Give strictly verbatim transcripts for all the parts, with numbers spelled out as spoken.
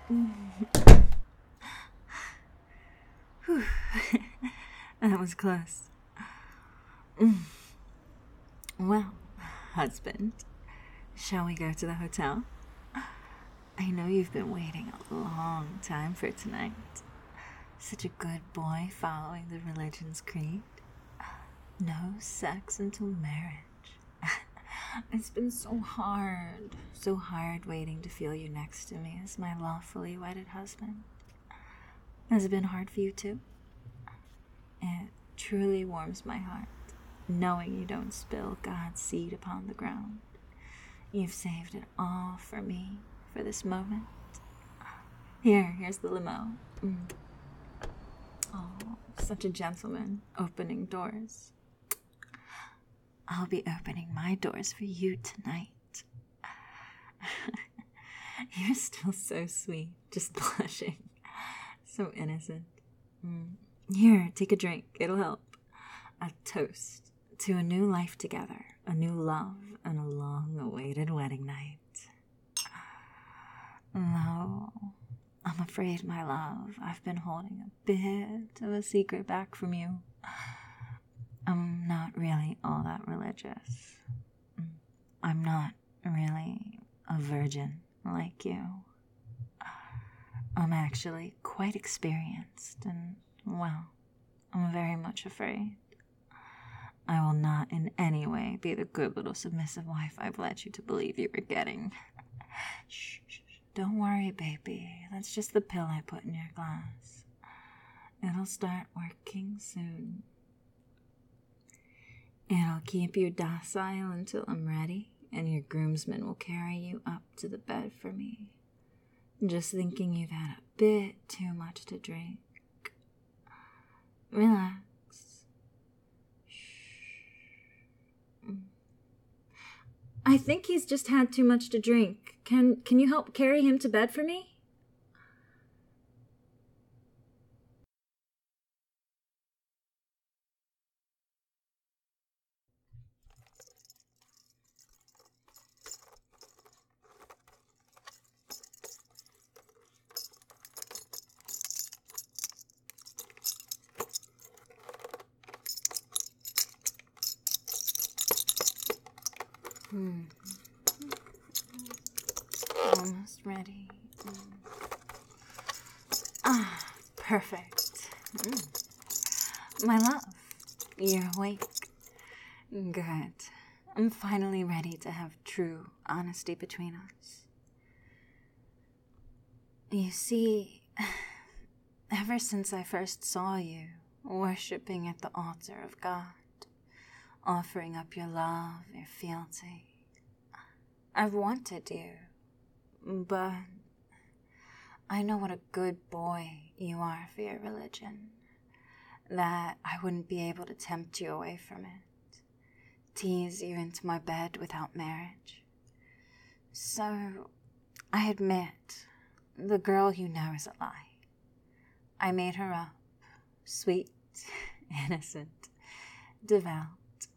Whew. That was close. Well, husband, shall we go to the hotel? I know you've been waiting a long time for tonight. Such a good boy following the religion's creed. No sex until marriage. It's been so hard, so hard waiting to feel you next to me as my lawfully wedded husband. Has it been hard for you too? It truly warms my heart, knowing you don't spill God's seed upon the ground. You've saved it all for me, for this moment. Here, here's the limo. Mm. Oh, such a gentleman, opening doors. I'll be opening my doors for you tonight. You're still so sweet, just blushing. So innocent. Mm. Here, take a drink. It'll help. A toast to a new life together, a new love, and a long-awaited wedding night. No, I'm afraid, my love, I've been holding a bit of a secret back from you. I'm not really all that religious. I'm not really a virgin like you. I'm actually quite experienced, and, well, I'm very much afraid. I will not in any way be the good little submissive wife I've led you to believe you were getting. Shh, shh, shh. Don't worry, baby. That's just the pill I put in your glass. It'll start working soon. It'll keep you docile until I'm ready, and your groomsmen will carry you up to the bed for me. Just thinking you've had a bit too much to drink. Relax. I think he's just had too much to drink. Can can you help carry him to bed for me? Hmm. Almost ready. Mm. Ah, perfect. Mm. My love, you're awake. Good. I'm finally ready to have true honesty between us. You see, ever since I first saw you worshipping at the altar of God, offering up your love, your fealty, I've wanted you, but I know what a good boy you are for your religion, that I wouldn't be able to tempt you away from it, tease you into my bed without marriage. So, I admit, the girl you know is a lie. I made her up, sweet, innocent, devout.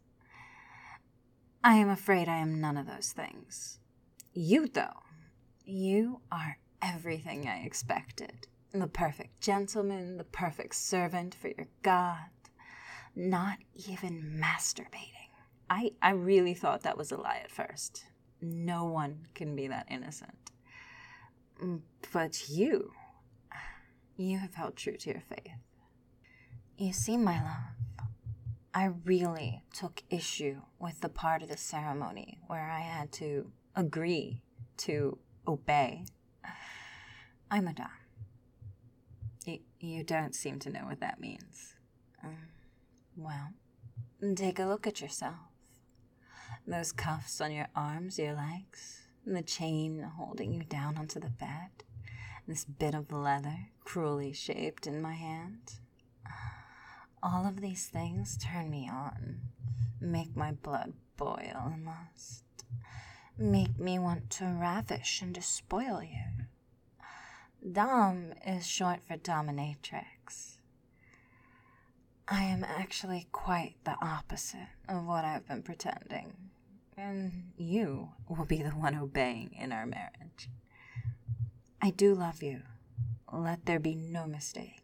I am afraid I am none of those things. You, though, you are everything I expected. The perfect gentleman, the perfect servant for your God. Not even masturbating. I, I really thought that was a lie at first. No one can be that innocent. But you, you have held true to your faith. You see, my love, I really took issue with the part of the ceremony where I had to agree to obey. I'm Madame. You, you don't seem to know what that means. Um, well, take a look at yourself. Those cuffs on your arms, your legs, and the chain holding you down onto the bed, this bit of leather cruelly shaped in my hand. All of these things turn me on, make my blood boil in lust, make me want to ravish and despoil you. Dom is short for dominatrix. I am actually quite the opposite of what I've been pretending, and you will be the one obeying in our marriage. I do love you. Let there be no mistake.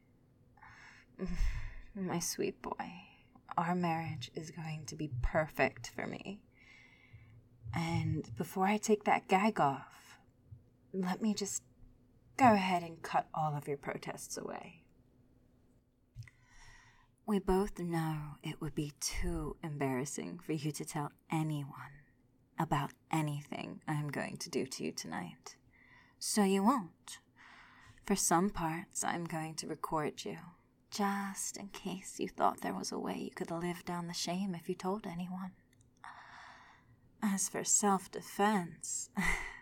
My sweet boy, our marriage is going to be perfect for me. And before I take that gag off, let me just go ahead and cut all of your protests away. We both know it would be too embarrassing for you to tell anyone about anything I'm going to do to you tonight. So you won't. For some parts, I'm going to record you, just in case you thought there was a way you could live down the shame if you told anyone. As for self-defense,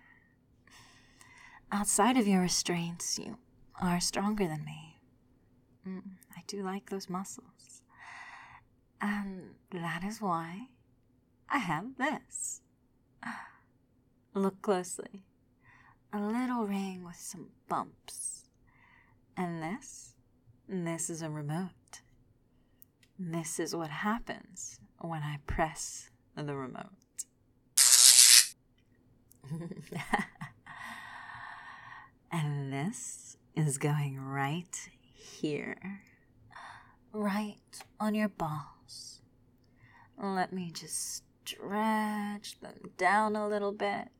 outside of your restraints, you are stronger than me. Mm, I do like those muscles. And that is why I have this. Look closely. A little ring with some bumps. And this? This is a remote. This is what happens when I press the remote. And this is going right here. Right on your balls. Let me just stretch them down a little bit.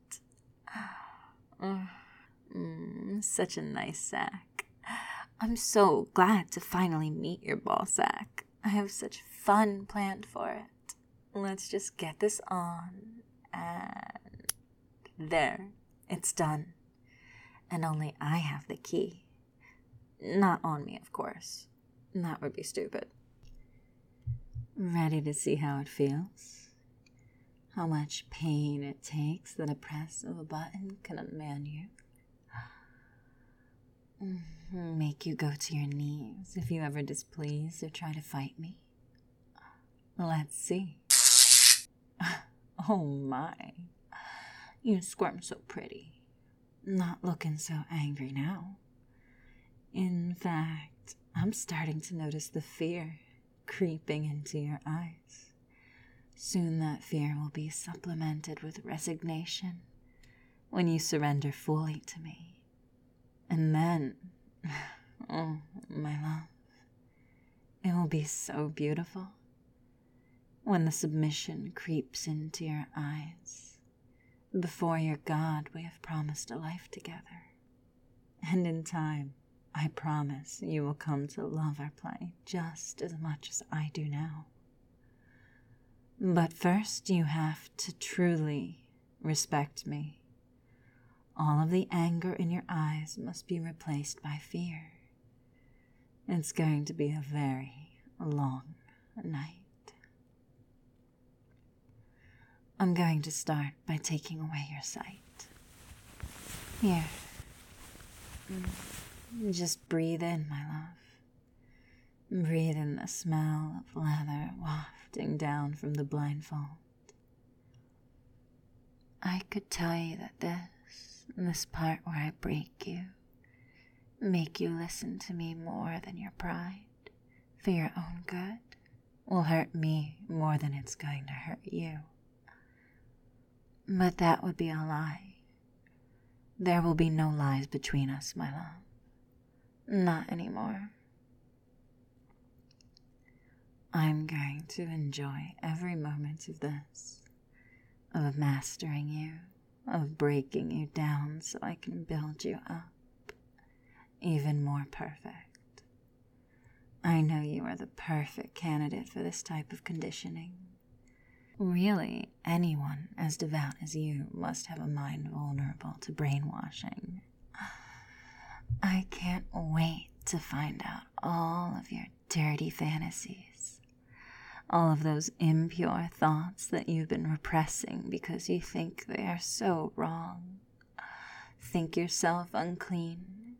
Mm, such a nice sack. I'm so glad to finally meet your ball sack. I have such fun planned for it. Let's just get this on, and there, it's done. And only I have the key. Not on me, of course. That would be stupid. Ready to see how it feels? How much pain it takes that a press of a button can unman you? Make you go to your knees if you ever displease or try to fight me? Let's see. Oh my. You squirm so pretty. Not looking so angry now. In fact, I'm starting to notice the fear creeping into your eyes. Soon that fear will be supplemented with resignation when you surrender fully to me. And then, oh, my love, it will be so beautiful when the submission creeps into your eyes. Before your God, we have promised a life together. And in time, I promise you will come to love our play just as much as I do now. But first, you have to truly respect me. All of the anger in your eyes must be replaced by fear. It's going to be a very long night. I'm going to start by taking away your sight. Here. Just breathe in, my love. Breathe in the smell of leather wafting down from the blindfold. I could tell you that this, this part where I break you, make you listen to me more than your pride, for your own good, will hurt me more than it's going to hurt you. But that would be a lie. There will be no lies between us, my love. Not anymore. I'm going to enjoy every moment of this, of mastering you, of breaking you down so I can build you up, even more perfect. I know you are the perfect candidate for this type of conditioning. Really, anyone as devout as you must have a mind vulnerable to brainwashing. I can't wait to find out all of your dirty fantasies, all of those impure thoughts that you've been repressing because you think they are so wrong. Think yourself unclean.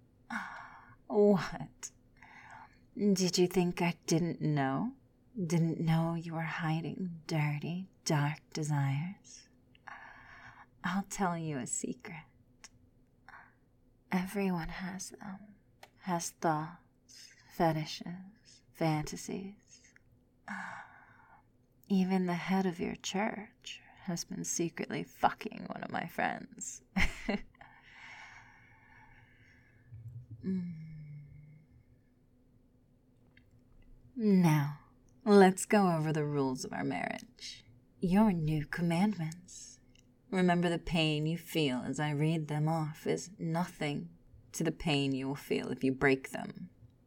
What? Did you think I didn't know? Didn't know you were hiding dirty, dark desires? I'll tell you a secret. Everyone has them, has thoughts, fetishes, fantasies. Even the head of your church has been secretly fucking one of my friends. Mm. Now, let's go over the rules of our marriage. Your new commandments. Remember, the pain you feel as I read them off is nothing to the pain you will feel if you break them.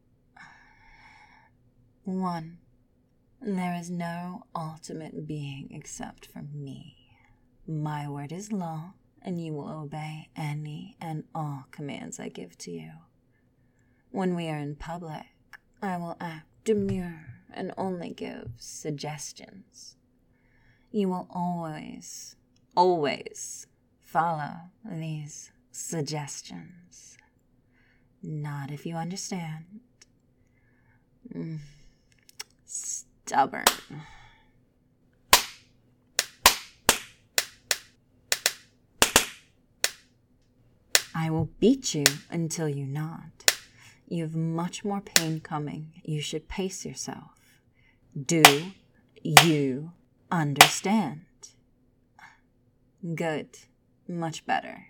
One, there is no ultimate being except for me. My word is law, and you will obey any and all commands I give to you. When we are in public, I will act demure and only give suggestions. You will always, always follow these suggestions. Not if you understand. Mm. Stubborn. I will beat you until you nod. You have much more pain coming. You should pace yourself. Do you understand? Good. Much better.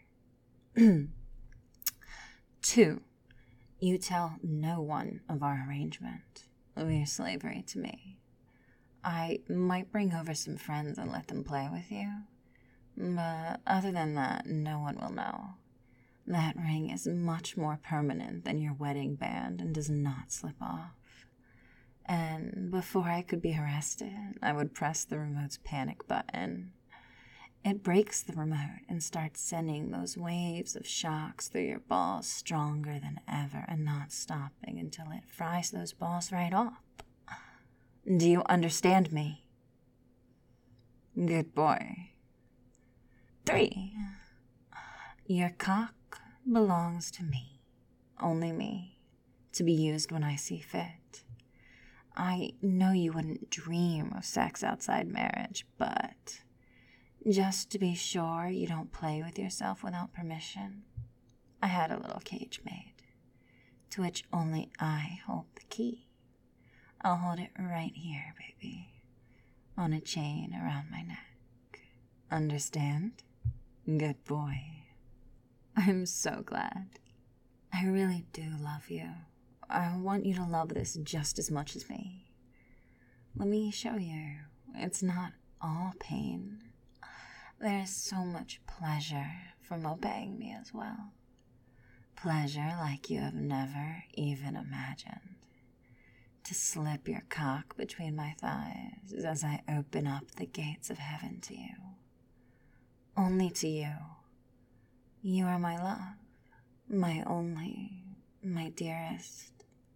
Two, you tell no one of our arrangement of your slavery to me. I might bring over some friends and let them play with you, but other than that, no one will know. That ring is much more permanent than your wedding band and does not slip off. And before I could be arrested, I would press the remote's panic button. It breaks the remote and starts sending those waves of shocks through your balls stronger than ever and not stopping until it fries those balls right off. Do you understand me? Good boy. Three, your cock belongs to me, only me, to be used when I see fit. I know you wouldn't dream of sex outside marriage, but just to be sure you don't play with yourself without permission, I had a little cage made, to which only I hold the key. I'll hold it right here, baby, on a chain around my neck. Understand? Good boy. I'm so glad. I really do love you. I want you to love this just as much as me. Let me show you. It's not all pain. There's so much pleasure from obeying me as well. Pleasure like you have never even imagined. To slip your cock between my thighs as I open up the gates of heaven to you. Only to you. You are my love, my only, my dearest.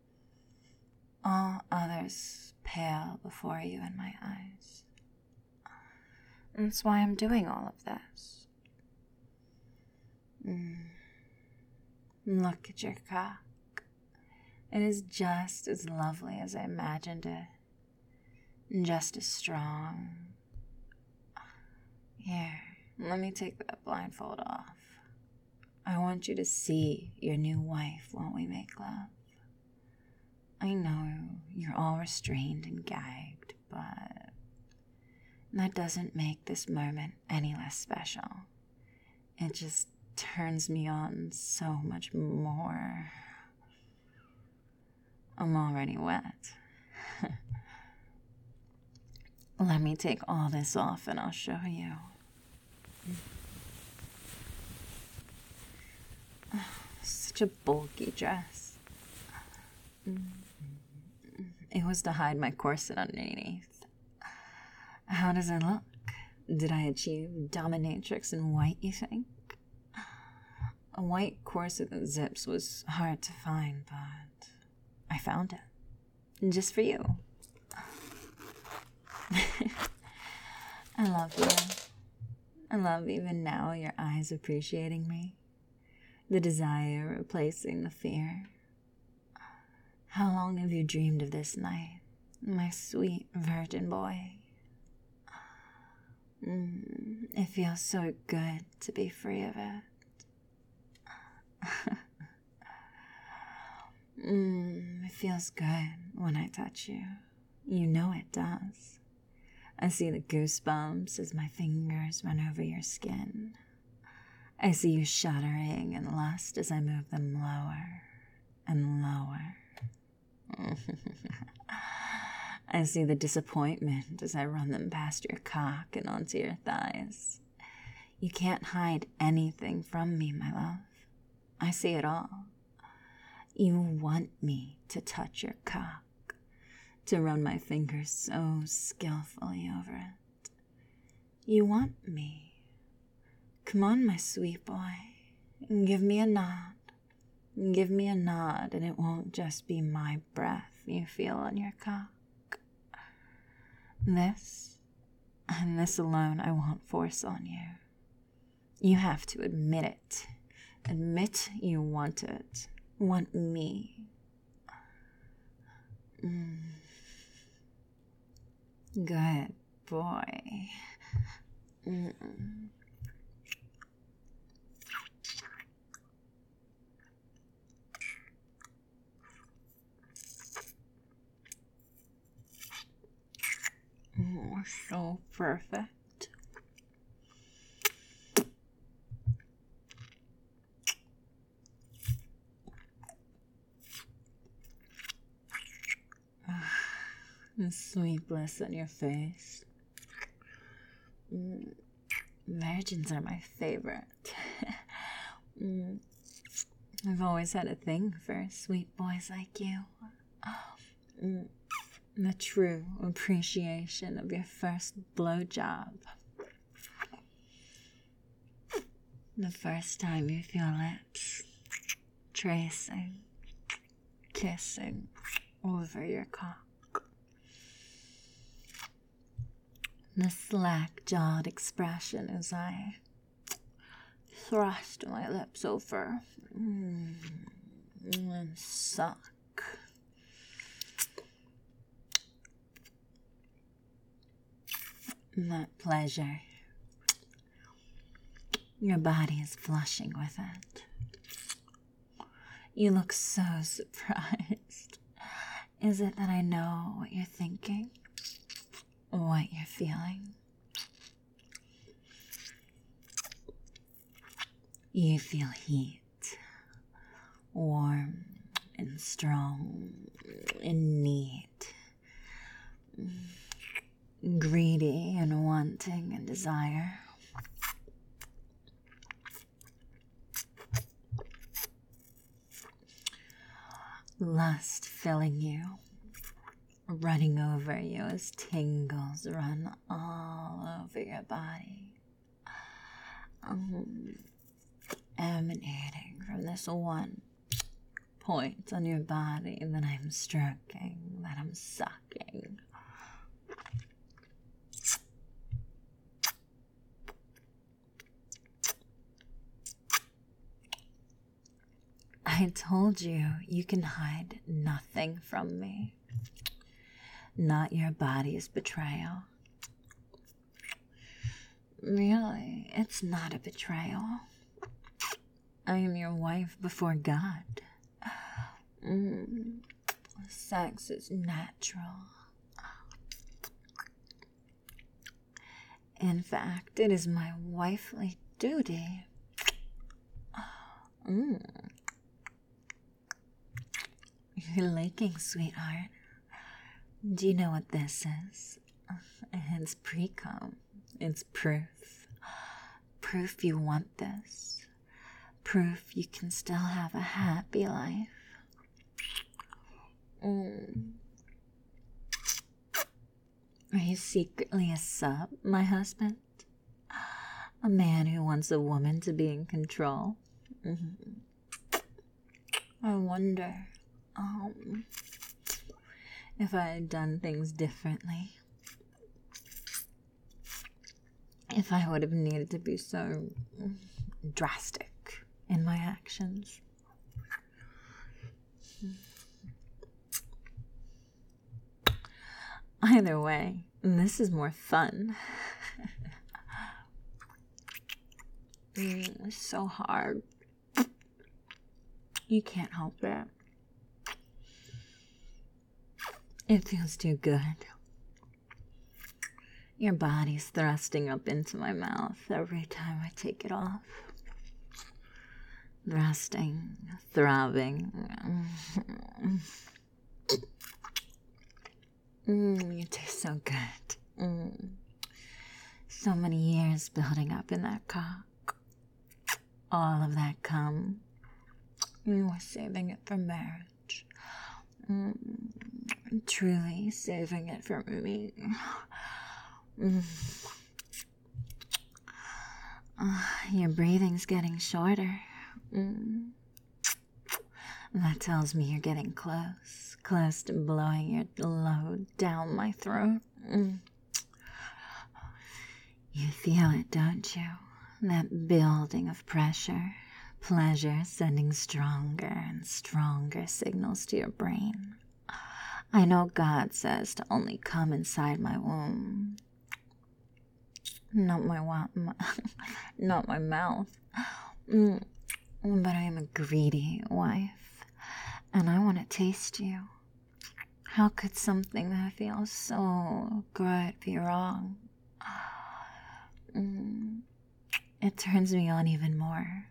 All others pale before you in my eyes. That's why I'm doing all of this. Mm. Look at your cock. It is just as lovely as I imagined it. Just as strong. Here, let me take that blindfold off. I want you to see your new wife while we make love. I know you're all restrained and gagged, but that doesn't make this moment any less special. It just turns me on so much more. I'm already wet. Let me take all this off and I'll show you. Oh, such a bulky dress. It was to hide my corset underneath. How does it look? Did I achieve dominatrix in white, you think? A white corset that zips was hard to find, but I found it. Just for you. I love you. I love even now your eyes appreciating me. The desire replacing the fear. How long have you dreamed of this night, my sweet virgin boy? Mm, it feels so good to be free of it. mm, it feels good when I touch you. You know it does. I see the goosebumps as my fingers run over your skin. I see you shuddering in lust as I move them lower and lower. I see the disappointment as I run them past your cock and onto your thighs. You can't hide anything from me, my love. I see it all. You want me to touch your cock, to run my fingers so skillfully over it. You want me. Come on, my sweet boy, and give me a nod. Give me a nod, and it won't just be my breath you feel on your cock. This, and this alone, I won't force on you. You have to admit it. Admit you want it. Want me. Mm. Good boy. Mm-mm. Oh, so perfect. The sweet bliss on your face. Mm. Virgins are my favorite. mm. I've always had a thing for sweet boys like you. Mm. The true appreciation of your first blowjob. The first time you feel lips tracing, kissing over your cock. The slack-jawed expression as I thrust my lips over mm, and suck. That pleasure. Your body is flushing with it. You look so surprised. Is it that I know what you're thinking? What you're feeling? You feel heat. Warm and strong and neat. Greedy and wanting and desire. Lust filling you, running over you as tingles run all over your body, um, emanating from this one point on your body that I'm stroking, that I'm sucking. I told you, you can hide nothing from me. Not your body's betrayal. Really, it's not a betrayal. I am your wife before God. Mm. Sex is natural. In fact, it is my wifely duty. Mm. You're licking, sweetheart. Do you know what this is? It's pre-cum. It's proof. Proof you want this. Proof you can still have a happy life. Mm. Are you secretly a sub, my husband? A man who wants a woman to be in control? Mm-hmm. I wonder... Um, if I had done things differently, if I would have needed to be so drastic in my actions. Either way, this is more fun. mm, it's so hard. You can't help it. It feels too good. Your body's thrusting up into my mouth every time I take it off. resting, throbbing. Mm, you taste so good. Mm. So many years building up in that cock. All of that cum. You were saving it for marriage. Mm. Truly saving it for me. Mm. Uh, your breathing's getting shorter. Mm. That tells me you're getting close. Close to blowing your load down my throat. Mm. You feel it, don't you? That building of pressure. Pleasure sending stronger and stronger signals to your brain. I know God says to only come inside my womb. Not my wa- my, not my mouth. Mm. But I am a greedy wife, and I want to taste you. How could something that feels so good be wrong? Mm. It turns me on even more.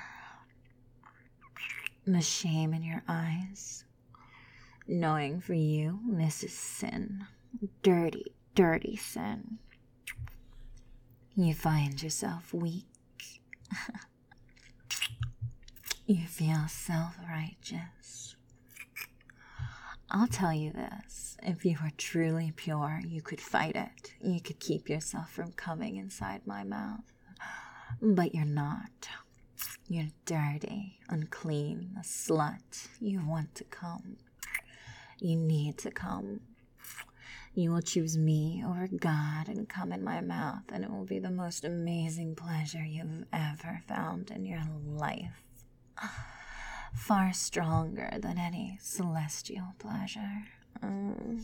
The shame in your eyes, knowing for you this is sin. Dirty, dirty sin. You find yourself weak. You feel self-righteous. I'll tell you this, if you were truly pure, you could fight it. You could keep yourself from coming inside my mouth. But you're not. You're dirty, unclean, a slut. You want to come. You need to come. You will choose me over God and come in my mouth, and it will be the most amazing pleasure you've ever found in your life. Far stronger than any celestial pleasure. Mm.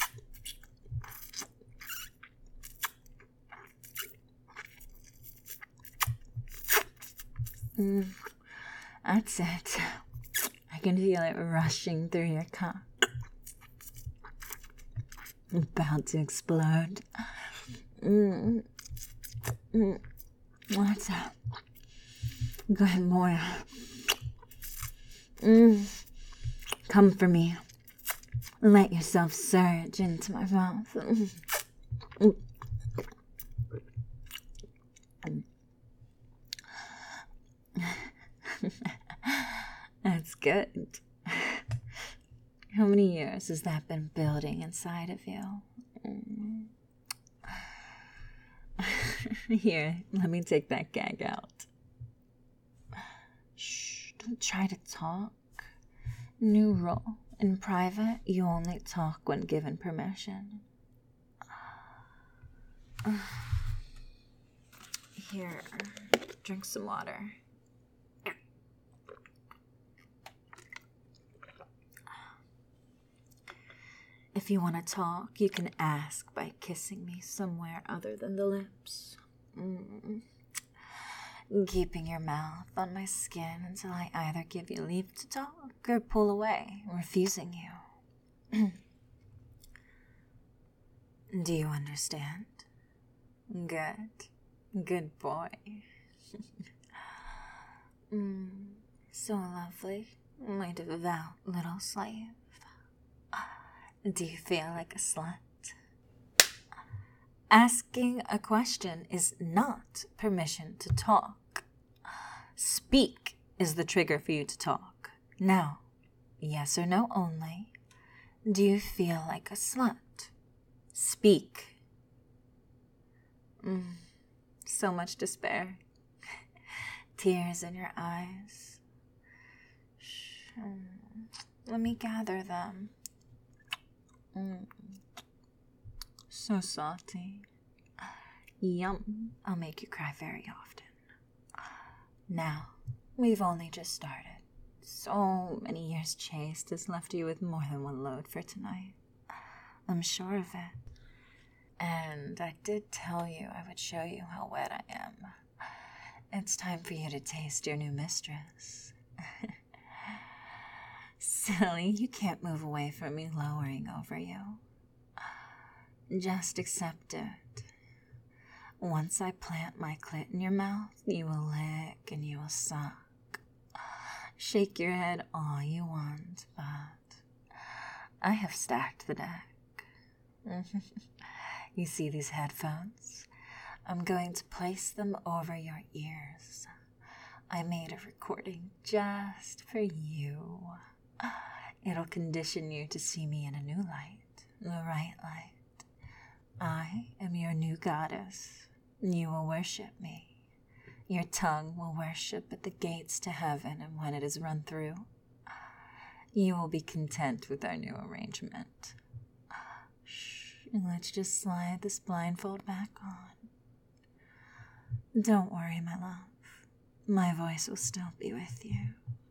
Mm. That's it. I can feel it rushing through your cock. About to explode. Mm. Mm. What's up? Good more. Mm. Come for me. Let yourself surge into my mouth. Mm. That's good. How many years has that been building inside of you? Mm. Here, let me take that gag out. Shh, don't try to talk. New rule. In private, you only talk when given permission. Here, drink some water. If you want to talk, you can ask by kissing me somewhere other than the lips. Mm. Keeping your mouth on my skin until I either give you leave to talk or pull away, refusing you. Do you understand? Good. Good boy. mm, so lovely, my devout little slave. Do you feel like a slut? Asking a question is not permission to talk. Speak is the trigger for you to talk. Now, yes or no only. Do you feel like a slut? Speak. Mm, so much despair. Tears in your eyes. Shh. Let me gather them. Mm. So salty. Yum. I'll make you cry very often. Now, we've only just started. So many years chased has left you with more than one load for tonight. I'm sure of it. And I did tell you I would show you how wet I am. It's time for you to taste your new mistress. Silly, you can't move away from me lowering over you. Just accept it. Once I plant my clit in your mouth, you will lick and you will suck. Shake your head all you want, but I have stacked the deck. You see these headphones? I'm going to place them over your ears. I made a recording just for you. It'll condition you to see me in a new light, the right light. I am your new goddess. You will worship me. Your tongue will worship at the gates to heaven, and when it is run through, you will be content with our new arrangement. Shh, let's just slide this blindfold back on. Don't worry, my love. My voice will still be with you.